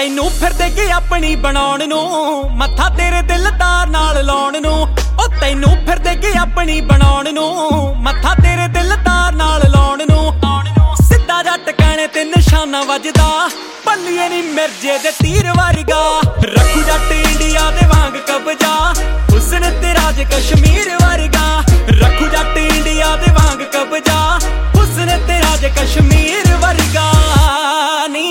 ਤੈਨੂੰ ਫਿਰਦੇ ਕੇ ਆਪਣੀ ਬਣਾਉਣ ਨੂੰ, ਮੱਥਾ ਤੇਰੇ ਦਿਲਦਾਰ ਨਾਲ ਲਾਉਣ ਨੂੰ। ਉਹ ਤੈਨੂੰ ਫਿਰਦੇ ਕੇ ਆਪਣੀ ਬਣਾਉਣ ਨੂੰ, ਮੱਥਾ ਤੇਰੇ ਦਿਲਦਾਰ ਨਾਲ ਲਾਉਣ ਨੂੰ। ਸਿੱਧਾ ਜੱਟ ਕਹਿਣੇ ਤੇ ਨਿਸ਼ਾਨਾ ਵੱਜਦਾ, ਬੱਲੀਏ ਨੀ ਮਿਰਜੇ ਦੇ ਤੀਰ ਵਰਗਾ। ਰੱਖੂ ਜੱਟ ਇੰਡੀਆ ਦੇ ਵਾਂਗ ਕਬਜ਼ਾ, ਹੁਸਨ ਤੇਰਾ ਜੇ ਕਸ਼ਮੀਰ ਵਰਗਾ। ਰੱਖੂ ਜੱਟ ਇੰਡੀਆ ਦੇ ਵਾਂਗ ਕਬਜ਼ਾ, ਹੁਸਨ ਤੇਰਾ ਜੇ ਕਸ਼ਮੀਰ ਵਰਗਾ ਨੀ।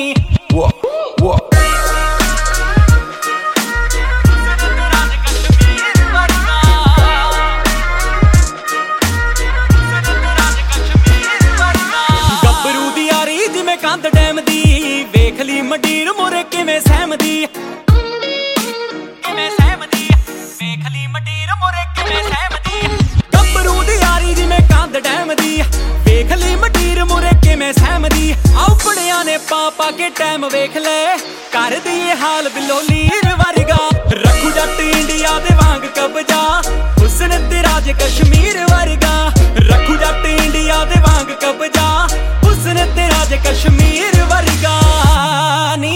ਗੱਭਰੂ ਦੀ ਯਾਰੀ ਜਿਵੇਂ ਕੰਧ ਡੈਮ ਦੀ, ਵੇਖ ਲਈ ਮੰਡੀਰ ਮੁਰੇ ਕਿਵੇਂ ਸਹਿਮਦੀ, ਕਿਵੇਂ ਸਹਿਮਦੀ। ਵੇਖ ਲਈ ਮੰਡੀਰ ਮੁਰੇ ਕਿਵੇਂ ਸਹਿਮਦੀ। ਗੱਭਰੂ ਦੀ ਯਾਰੀ ਜਿਵੇਂ ਕੰਧ ਡੈਮ ਦੀ, ਵੇਖ ਲਈ ਮੰਡੀਰ ਮੁਰੇ ਕਿਵੇਂ ਸਹਿਮਦੀ। ਆਓ ਕੁੜੀਆਂ ਨੇ ਪਾ ਪਾ ਕੇ ਟਾਈਮ ਵੇਖ ਲੈ, ਕਰਦੀ ਏ ਹਾਲ ਬਿੱਲੋ ਲੀਰ ਵਰਗਾ। ਰੱਖੂ ਜੱਟ ਇੰਡੀਆ ਦੇ ਵਾਂਗ ਕਬਜ਼ਾ, ਹੁਸਨ ਤੇਰਾ ਜੇ ਕਸ਼ਮੀਰ ਵਰਗਾ। ਰੱਖੂ ਜੱਟ ਇੰਡੀਆ ਦੇ ਵਾਂਗ ਕਬਜ਼ਾ, ਹੁਸਨ ਤੇਰਾ ਜੇ ਕਸ਼ਮੀਰ ਵਰਗਾ ਨੀ।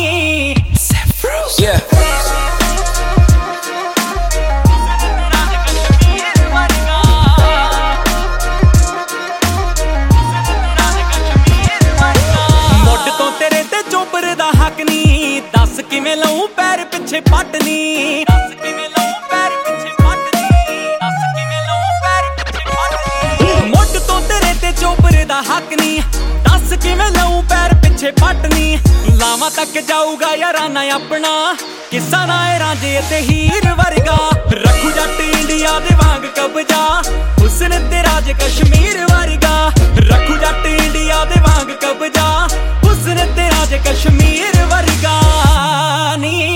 ਮੁੱਢ ਤੋਂ ਤੇਰੇ ਤੇ ਚੋਬਰ ਦਾ ਹੱਕ ਨੀ, ਦੱਸ ਕਿਵੇਂ ਲਊ ਪੈਰ ਪਿੱਛੇ ਪੱਟਨੀ। ਦੱਸ ਕਿਵੇਂ ਲਊ ਪੈਰ ਪਿੱਛੇ ਪੱਟਨੀ। ਦੱਸ ਕਿਵੇਂ ਲਊ ਪੈਰ ਪਿੱਛੇ ਪੱਟਨੀ। ਮੁੱਢ ਤੋਂ ਤੇਰੇ ਤੇ ਚੋਬਰ ਦਾ ਹੱਕ ਨੀ, ਦੱਸ ਕਿਵੇਂ ਲਊ ਪੈਰ ਪਿੱਛੇ ਪੱਟਨੀ। ਲਾਵਾਂ ਤੱਕ ਜਾਊਗਾ ਯਾਰਾਨਾ ਆਪਣਾ, ਕਿੱਸਾ ਨਾ ਏ ਰਾਂਝੇ ਤੇ ਹੀਰ ਵਰਗਾ। ਰੱਖੂ ਜੱਟ ਇੰਡੀਆ ਦੇ ਵਾਂਗ ਕਬਜ਼ਾ, ਹੁਸਨ ਤੇਰਾ ਜੇ ਕਸ਼ਮੀਰ ਵਰਗਾ। ਰੱਖੂ ਜੱਟ ਇੰਡੀਆ ਦੇ ਵਾਂਗ ਕਬਜ਼ਾ, ਹੁਸਨ ਤੇਰਾ ਜੇ ਕਸ਼ਮੀਰ ਵਰਗਾ ਨੀ।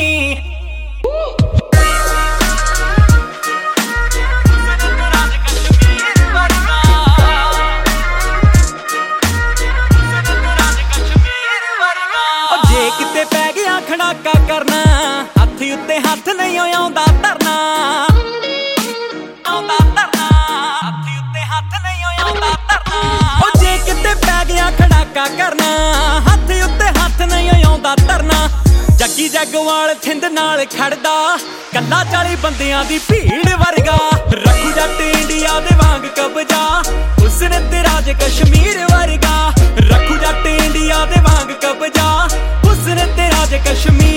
ਜੇ ਕਿਤੇ ਪੈ ਗਿਆ ਖੜਾਕਾ ਕਰਨਾ, ਹੱਥ ਉੱਤੇ ਹੱਥ ਨਹੀਂ ਆਉਂਦਾ ਧਰਨਾ। ਆਉਂਦਾ ਧਰਨਾ, ਹੱਥ ਉੱਤੇ ਹੱਥ ਨਹੀਂ ਆਉਂਦਾ ਧਰਨਾ। ਉਹ ਜੇ ਕਿਤੇ ਪੈ ਗਿਆ ਖੜਾਕਾ ਕਰਨਾ, ਹੱਥ ਉੱਤੇ ਹੱਥ ਨਹੀਂ ਆਉਂਦਾ ਧਰਨਾ। ਜੱਗੀ ਜੱਗਵਾਲ ਥਿੰਦ ਨਾਲ ਖੜਦਾ, ਕੱਲਾ 40 ਬੰਦਿਆਂ ਦੀ ਭੀੜ ਵਰਗਾ। ਰੱਖੂ ਜੱਟ ਇੰਡੀਆ ਦੇ ਵਾਂਗ ਕਬਜ਼ਾ, ਹੁਸਨ ਤੇਰਾ ਜੇ ਕਸ਼ਮੀਰ ਵਰਗਾ। ਰੱਖੂ ਜੱਟ ਇੰਡੀਆ ਦੇ ਵਾਂਗ ਕਬਜ਼ਾ, ਹੁਸਨ ਤੇਰਾ ਜੇ ਕਸ਼ਮੀਰ